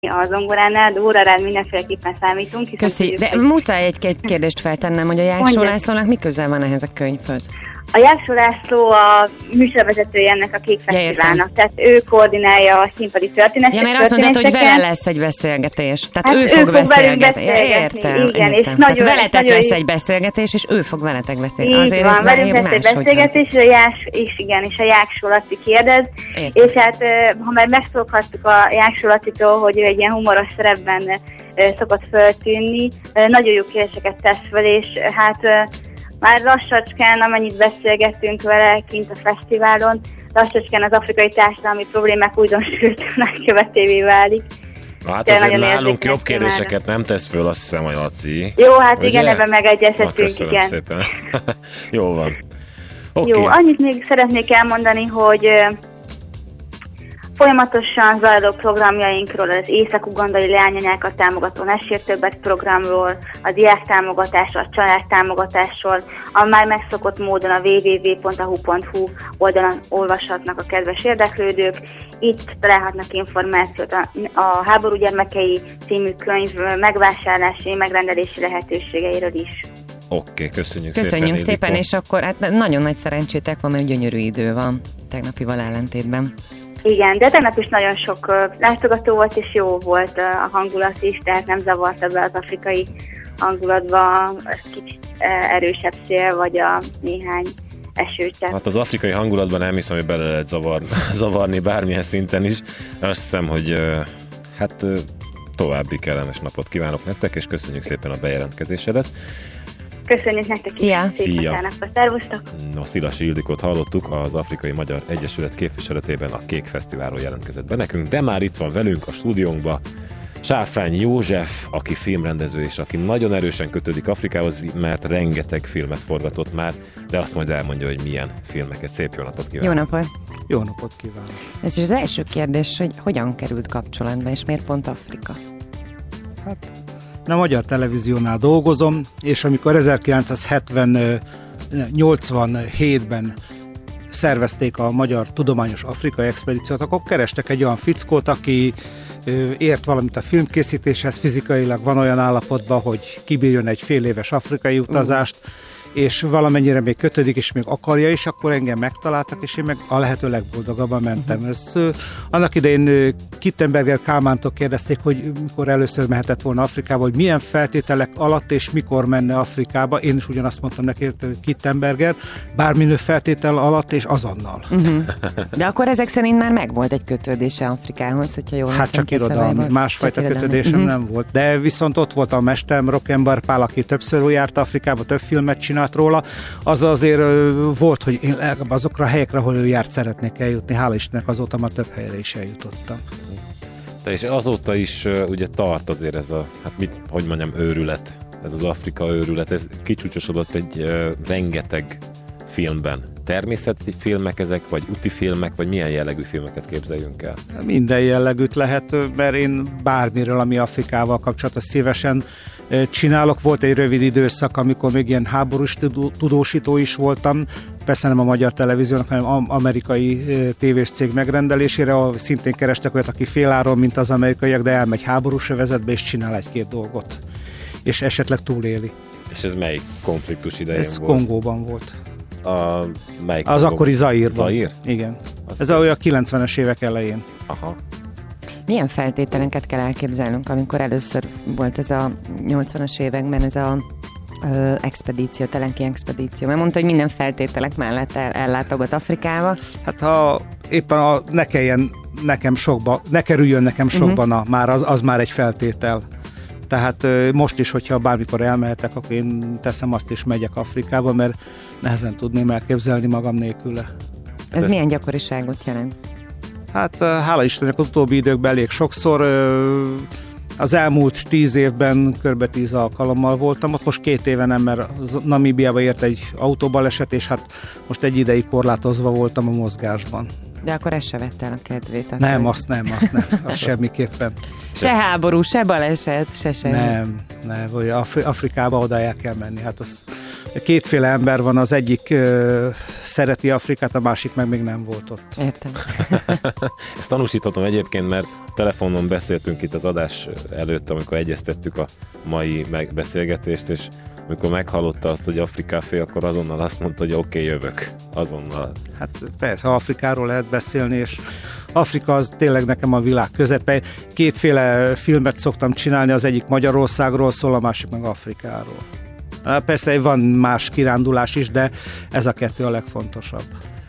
a zongoránál, de órárád mindenféleképpen számítunk. Köszi, de muszáj egy kérdést feltennem, hogy a Jáksó Lászlónak mi közel van ehhez a könyvhöz? A Jáksó László a műsorvezetője ennek a Kék Fesztiválnak, tehát ő koordinálja a színpadi történeteket. Ja, mert azt mondtad, hogy vele lesz egy beszélgetés. Tehát hát ő fog beszélgetni. Értem. Igen, és nagyon, veletek lesz egy beszélgetés, és ő fog veletek beszélni. Így azért van, velünk lesz egy beszélgetés, és a Jáksó Laci kérdez. Értem. És hát, ha már megszokhattuk a Jáksó Lacitól, hogy ő egy ilyen humoros szerepben szokott föltűnni, nagyon jó kérdéseket tesz fel, és hát már lassacskán, amennyit beszélgettünk vele kint a fesztiválon, lassacskán az afrikai társadalmi problémák újdonsültőnek követévé válik. Hát azért nálunk jobb kérdéseket nem tesz föl, azt hiszem, a Laci. Jó, hát ugye? Igen, ebben megegyezhetünk, igen. Szépen. Jó van. Okay. Jó, annyit még szeretnék elmondani, hogy folyamatosan zajló programjainkról, az észak-ugandai leányanyákat támogató Mesélj Többet programról, a diák támogatásról, a család támogatásról, a már megszokott módon a www.ahu.hu oldalon olvashatnak a kedves érdeklődők. Itt találhatnak információt a Háború gyermekei című könyv megvásárlási, megrendelési lehetőségeiről is. Oké, köszönjük szépen, és akkor hát nagyon nagy szerencsétek van, mert gyönyörű idő van tegnapival ellentétben. Igen, de tegnap is nagyon sok látogató volt, és jó volt a hangulat is, tehát nem zavarta be az afrikai hangulatba kicsit erősebb szél, vagy a néhány esőcsepp. Hát az afrikai hangulatban nem hiszem, hogy bele lehet zavarni bármilyen szinten is. Azt hiszem, hogy további kellemes napot kívánok nektek, és köszönjük szépen a bejelentkezésedet. Köszönjük nektek is. Szia! Szervusztok! No, Szilasi Ildikót hallottuk, az Afrikai Magyar Egyesület képviseletében a Kék Fesztiválról jelentkezett be nekünk, de már itt van velünk a stúdiónkban Sáfrány József, aki filmrendező, és aki nagyon erősen kötődik Afrikához, mert rengeteg filmet forgatott már, de azt majd elmondja, hogy milyen filmeket. Szép jó napot kívánok! Jó napot! Jó napot kívánok! Ez is az első kérdés, hogy hogyan került kapcsolatba, és miért pont Afrika? Hát a Magyar Televíziónál dolgozom, és amikor 1987-ben szervezték a Magyar Tudományos Afrikai Expedíciót, akkor kerestek egy olyan fickót, aki ért valamit a filmkészítéshez, fizikailag van olyan állapotban, hogy kibírjon egy fél éves afrikai utazást, és valamennyire még kötődik, és még akarja is, akkor engem megtaláltak, és én meg a lehető legboldogabban mentem. Annak idején Kittenberger Kálmántól kérdezték, hogy mikor először mehetett volna Afrikába, hogy milyen feltételek alatt és mikor menne Afrikába. Én is ugyanazt mondtam neki, Kittenberger, bárminő feltétel alatt és azonnal. De akkor ezek szerint már megvolt egy kötődése Afrikához, hogyha jól hát csak irodalmi, másfajta kötődésem nem volt. De viszont ott volt a mesterem, Rockenbar Pál, aki többször járt Afrikába, több filmet csinált róla, az azért volt, hogy én azokra a helyekre, ahol ő járt, szeretnék eljutni. Hála Istennek, azóta már több helyre is eljutottam. És azóta is ugye tart azért ez a, őrület, ez az Afrika őrület, ez kicsúcsosodott egy rengeteg filmben. Természeti filmek ezek, vagy úti filmek, vagy milyen jellegű filmeket képzeljünk el? Minden jellegűt lehet, mert én bármiről, ami Afrikával kapcsolatos szívesen csinálok. Volt egy rövid időszak, amikor még ilyen háborús tudósító is voltam, persze nem a Magyar Televíziónak, hanem amerikai tévés cég megrendelésére, ahol szintén kerestek olyat, aki féláron, mint az amerikaiak, de elmegy háborús övezetbe, és csinál egy-két dolgot. És esetleg túléli. És ez melyik konfliktus idején volt? Ez Kongóban volt. Az akkori Zaírban. Zaír? Igen. Ez a 90-es évek elején. Aha. Milyen feltételeket kell elképzelnünk, amikor először volt ez a 80-as években ez a expedíció, Telenki expedíció? Mert mondta, hogy minden feltételek mellett ellátogat Afrikába. Hát ha éppen ne kerüljön nekem sokba, már az már egy feltétel. Tehát most is, hogyha bármikor elmehetek, akkor én teszem azt is, megyek Afrikába, mert nehezen tudném elképzelni magam nélküle. Ez milyen gyakoriságot jelent? Hát hála Istennek az utóbbi időkben elég sokszor, az elmúlt 10 évben kb. 10 alkalommal voltam, ott most 2 éve nem, mert Namíbiába ért egy autóbaleset, és hát most egy ideig korlátozva voltam a mozgásban. De akkor ez se vette el a kedvét? Nem, azt semmiképpen. Se háború, se baleset, se semmi. Nem. Ne, vagy Afrikába oda el kell menni. Hát az kétféle ember van, az egyik szereti Afrikát, a másik meg még nem volt ott. Értem. Ezt tanúsíthatom egyébként, mert telefonon beszéltünk itt az adás előtt, amikor egyeztettük a mai megbeszélgetést, és amikor meghallotta azt, hogy Afrikáfé, akkor azonnal azt mondta, hogy oké, jövök. Azonnal. Hát persze, Afrikáról lehet beszélni, és Afrika az tényleg nekem a világ közepe. Kétféle filmet szoktam csinálni, az egyik Magyarországról szól, a másik meg Afrikáról. Persze van más kirándulás is, de ez a kettő a legfontosabb.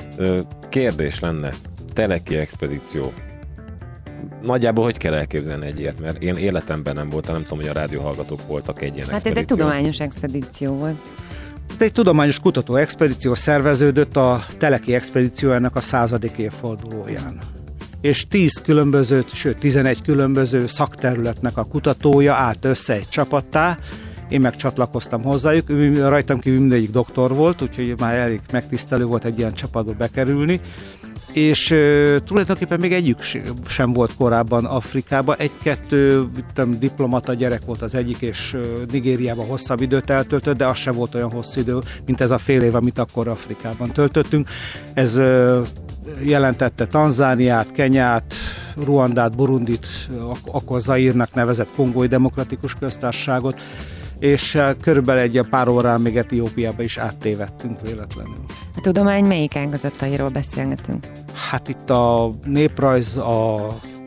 Kérdés lenne, Teleki expedíció. Nagyjából hogy kell elképzelni egy ilyet? Mert én életemben nem voltam, nem tudom, hogy a rádióhallgatók voltak egy ilyen expedíció. Hát ez egy tudományos expedíció volt. Egy tudományos kutató expedíció szerveződött a Teleki expedíció ennek a 100. évfordulóján. És 10 különböző, sőt 11 különböző szakterületnek a kutatója állt össze egy csapattá. Én meg csatlakoztam hozzájuk, rajtam kívül mindegyik doktor volt, úgyhogy már elég megtisztelő volt egy ilyen csapatba bekerülni. És tulajdonképpen még egyik sem volt korábban Afrikában. Egy-kettő diplomata gyerek volt az egyik, és Nigériában hosszabb időt eltöltött, de az sem volt olyan hosszú idő, mint ez a fél év, amit akkor Afrikában töltöttünk. Ez jelentette Tanzániát, Kenyát, Ruandát, Burundit, akkor Zaírnak nevezett Kongói Demokratikus Köztársaságot, és körülbelül egy pár órán még Etiópiába is áttévedtünk véletlenül. A tudomány melyik ágazatairól beszélgetünk? Hát itt a néprajz, a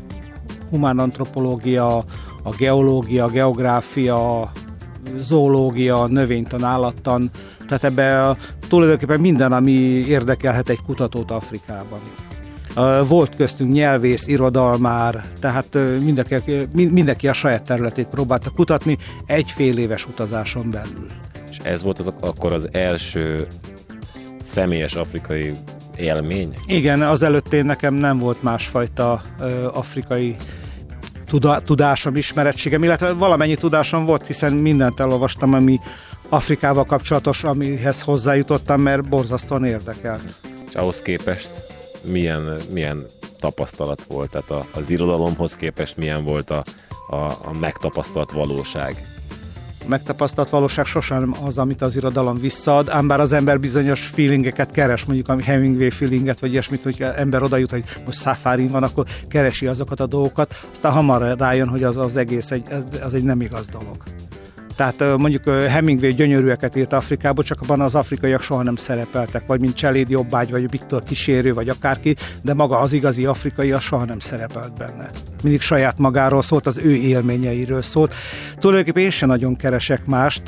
humánantropológia, a geológia, a geográfia, zoológia, növénytan, állattan, tehát ebben tulajdonképpen minden, ami érdekelhet egy kutatót Afrikában. Volt köztünk nyelvész, irodalmár, tehát mindenki a saját területét próbálta kutatni egy fél éves utazáson belül. És ez volt akkor az első személyes afrikai élmény? Igen, azelőtt nekem nem volt másfajta afrikai tudásom, ismerettségem, illetve valamennyi tudásom volt, hiszen mindent elolvastam, ami Afrikával kapcsolatos, amihez hozzájutottam, mert borzasztóan érdekelt. És ahhoz képest milyen tapasztalat volt? Tehát az irodalomhoz képest milyen volt a megtapasztalt valóság? A megtapasztalt valóság sosem az, amit az irodalom visszaad, ám bár az ember bizonyos feelingeket keres, mondjuk a Hemingway feelinget, vagy ilyesmit, hogy ember oda jut, hogy most szafarin van, akkor keresi azokat a dolgokat, aztán hamar rájön, hogy az egész egy nem igaz dolog. Tehát mondjuk Hemingway gyönyörűeket írt Afrikába, csak abban az afrikaiak soha nem szerepeltek, vagy mint Cseléd Jobbágy, vagy Viktor Kísérő, vagy akárki, de maga az igazi afrikai az soha nem szerepelt benne. Mindig saját magáról szólt, az ő élményeiről szólt. Tulajdonképpen én sem nagyon keresek mást,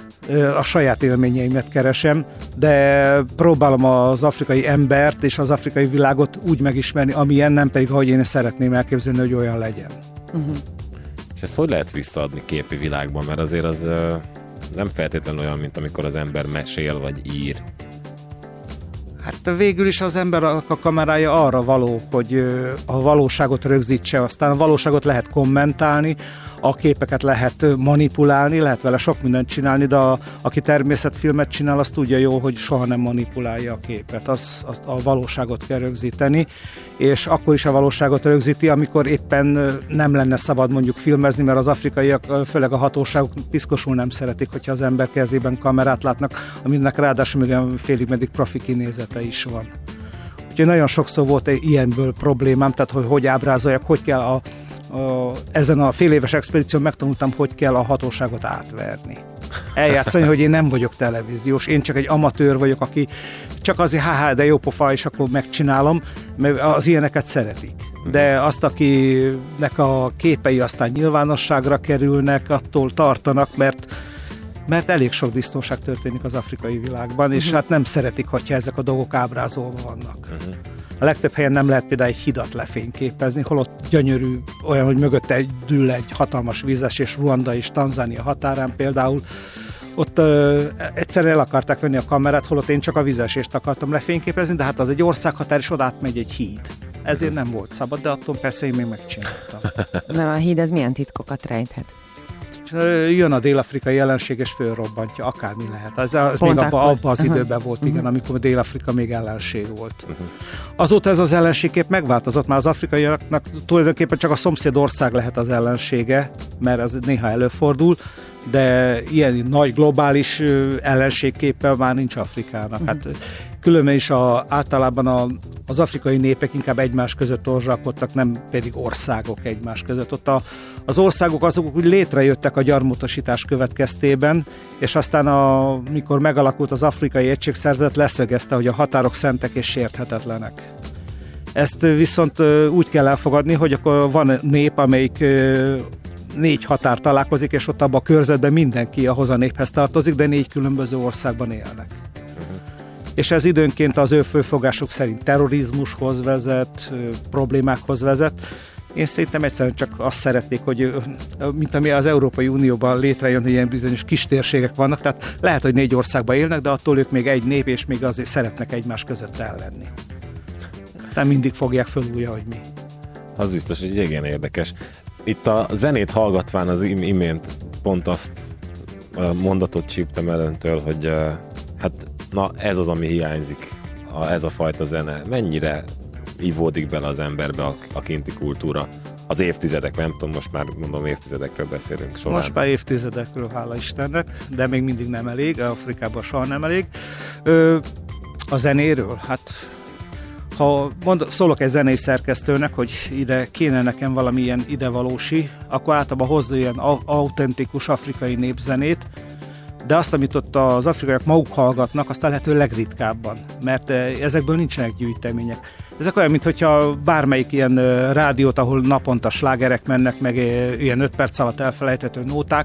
a saját élményeimet keresem, de próbálom az afrikai embert és az afrikai világot úgy megismerni, amilyen, nem pedig, ahogy én szeretném elképzelni, hogy olyan legyen. Uh-huh. És ezt hogy lehet visszaadni képi világban? Mert azért az nem feltétlenül olyan, mint amikor az ember mesél vagy ír. Hát végül is az ember a kamerája arra való, hogy a valóságot rögzítse, aztán a valóságot lehet kommentálni, a képeket lehet manipulálni, lehet vele sok mindent csinálni, de aki természetfilmet csinál, az tudja jó, hogy soha nem manipulálja a képet. Azt a valóságot kell rögzíteni, és akkor is a valóságot rögzíti, amikor éppen nem lenne szabad mondjuk filmezni, mert az afrikaiak, főleg a hatóságok piszkosul nem szeretik, hogyha az ember kezében kamerát látnak, aminek ráadásul még félig meddig profi kinézete is van. Úgyhogy nagyon sokszor volt ilyenből problémám, tehát hogy ábrázoljak, hogy kell ezen a fél éves expedíción megtanultam, hogy kell a hatóságot átverni. Eljátszani, hogy én nem vagyok televíziós, én csak egy amatőr vagyok, aki csak azért de jó pofa, és akkor megcsinálom, mert az ilyeneket szeretik. De azt, akinek a képei aztán nyilvánosságra kerülnek, attól tartanak, mert elég sok disznóság történik az afrikai világban, és hát nem szeretik, hogyha ezek a dolgok ábrázolva vannak. A legtöbb helyen nem lehet például egy hidat lefényképezni, holott gyönyörű, olyan, hogy mögötte dől egy hatalmas vízesés Ruanda és Tanzánia határán például. Ott egyszerűen el akarták venni a kamerát, holott én csak a vízesést akartam lefényképezni, de hát az egy országhatár, és oda átmegy egy híd. Ezért nem volt szabad, de attól persze én még megcsináltam. De a híd, ez milyen titkokat rejthet? Jön a dél-afrikai jelenség, és fölrobbantja, akármi lehet. Ez még abban az időben volt, igen, amikor Dél-Afrika még ellenség volt. Azóta ez az ellenségkép megváltozott, már az afrikaiaknak tulajdonképpen csak a szomszéd ország lehet az ellensége, mert ez néha előfordul, de ilyen nagy globális ellenségképpen már nincs Afrikának. Hát különben is általában az afrikai népek inkább egymás között orzsalkodtak, nem pedig országok egymás között. Ott az országok azok úgy létrejöttek a gyarmatosítás következtében, és aztán mikor megalakult az Afrikai Egységszervezet, leszögezte, hogy a határok szentek és sérthetetlenek. Ezt viszont úgy kell elfogadni, hogy akkor van nép, amelyik 4 határ találkozik, és ott abban a körzetben mindenki ahhoz a néphez tartozik, de 4 különböző országban élnek. És ez időnként az ő fölfogásuk szerint terrorizmushoz vezet, problémákhoz vezet. Én szerintem egyszerűen csak azt szeretnék, hogy mint ami az Európai Unióban létrejön, hogy ilyen bizonyos kis térségek vannak, tehát lehet, hogy 4 országban élnek, de attól ők még egy nép, és még azért szeretnek egymás között ellenni. Nem mindig fogják föl újra, hogy mi. Az biztos, hogy igen érdekes. Itt a zenét hallgatván az imént pont azt a mondatot csíptem el öntől, hogy hát na ez az, ami hiányzik, ez a fajta zene. Mennyire ivódik bele az emberbe a kinti kultúra? Az évtizedek, nem tudom, most már mondom évtizedekről beszélünk során. Most már évtizedekről, hála Istennek, de még mindig nem elég, Afrikában soha nem elég. A zenéről, hát ha szólok egy zenei szerkesztőnek, hogy ide kéne nekem valamilyen idevalósi, akkor általában hozza ilyen autentikus afrikai népzenét, de azt, amit ott az afrikaiak maguk hallgatnak, azt a lehető legritkábban, mert ezekből nincsenek gyűjtemények. Ezek olyan, mintha bármelyik ilyen rádiót, ahol naponta slágerek mennek, meg ilyen 5 perc alatt elfelejthető nóták,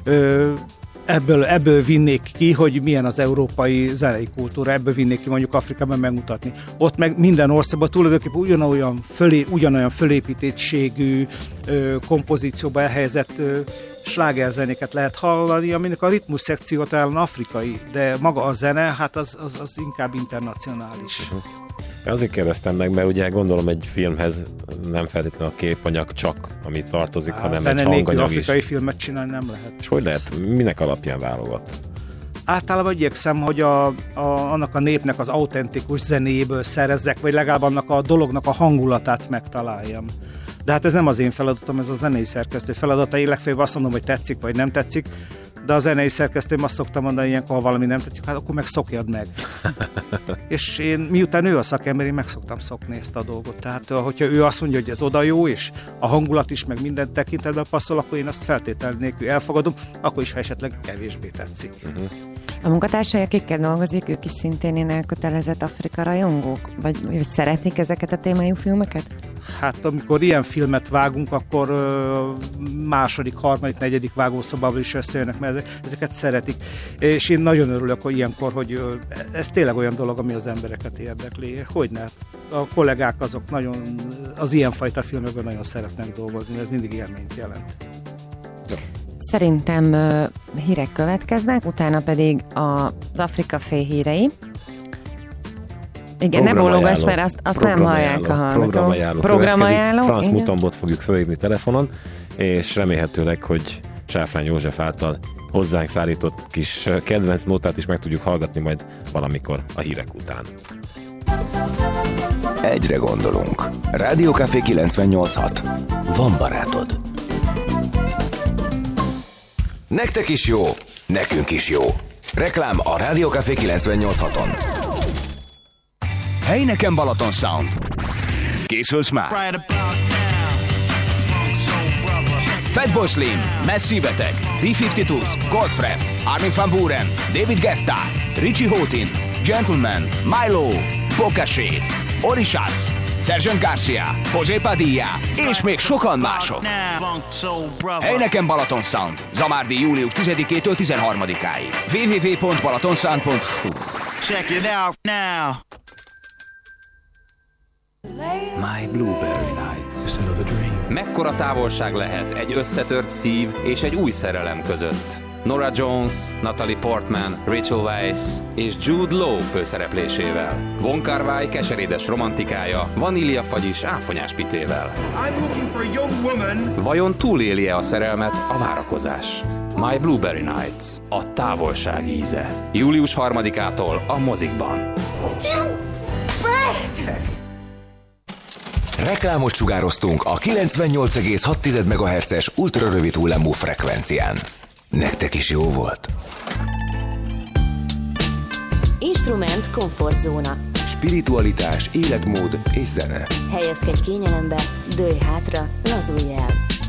ebből vinnék ki, hogy milyen az európai zenei kultúra, ebből vinnék ki mondjuk Afrikában megmutatni. Ott meg minden országban tulajdonképpen ugyanolyan fölépítettségű kompozícióba elhelyezett slágerzenéket lehet hallani, aminek a ritmus szekció talán afrikai, de maga a zene, hát az inkább internacionális. Azért kérdeztem meg, mert ugye gondolom egy filmhez nem feltétlenül a képanyag csak, ami tartozik, hanem egy hanganyag is. Afrikai filmet csinálni nem lehet. És hogy lehet? Minek alapján válogat? Általában igyekszem, hogy annak a népnek az autentikus zenéből szerezzek, vagy legalább annak a dolognak a hangulatát megtaláljam. De hát ez nem az én feladatom, ez a zenei szerkesztő feladata. Én legfeljebb azt mondom, hogy tetszik, vagy nem tetszik, de a zenei szerkesztőm azt szokta mondani ilyenkor, ha valami nem tetszik, hát akkor meg szokjad meg. És én, miután ő a szakember, én meg szoktam szokni ezt a dolgot. Tehát, hogyha ő azt mondja, hogy ez oda jó, és a hangulat is, meg minden tekintetben passzol, akkor én azt feltétel nélkül elfogadom, akkor is, ha esetleg kevésbé tetszik. A munkatársai, akikkel dolgozik, ők is szintén ilyen elkötelezett Afrika rajongók? Vagy szeretik ezeket a témájú filmeket? Hát amikor ilyen filmet vágunk, akkor második, harmadik, negyedik vágószobában is összejönnek, mert ezeket szeretik. És én nagyon örülök, hogy ilyenkor, hogy ez tényleg olyan dolog, ami az embereket érdekli. Hogyne? A kollégák azok nagyon, az ilyenfajta filmekben nagyon szeretnek dolgozni, ez mindig élményt jelent. Szerintem hírek következnek, utána pedig az Afrika fél hírei. Igen, ne bólogass, mert azt nem hallják a hallgatók. Programajánló. Franz Mutombot fogjuk fölhívni telefonon, és remélhetőleg, hogy Sáfrány József által hozzánk szállított kis kedvenc nótát is meg tudjuk hallgatni majd valamikor a hírek után. Egyre gondolunk. Rádió Café 98.6. Van barátod. Nektek is jó, nekünk is jó. Reklám a Rádió Café 98.6-on. Hey, nekem Balaton Sound. Készülsz már? Fatboy Slim, Messi Beteg, B-52s, Goldfrapp, Armin van Buuren, David Guetta, Richie Houghton, Gentleman, Milo, Boca Shade, Orishas, Sergeant Garcia, José Padilla, és még sokan mások. Hey, nekem Balaton Sound. Zamárdi július 10-től 13-áig. www.balatonsound.hu. Check it out now. My Blueberry Nights. Mekkora távolság lehet egy összetört szív és egy új szerelem között? Norah Jones, Natalie Portman, Rachel Weisz és Jude Law főszereplésével. Von Kar-wai keserédes romantikája, vaníliafagyis áfonyás pitével. Vajon túléli-e a szerelmet a várakozás? My Blueberry Nights. A távolság íze. Július 3-ától a mozikban. Reklámot sugároztunk a 98,6 MHz-es ultrarövid hullámú frekvencián. Nektek is jó volt? Instrument komfortzóna. Spiritualitás, életmód és zene. Helyezkedj kényelembe, dőlj hátra, lazulj el.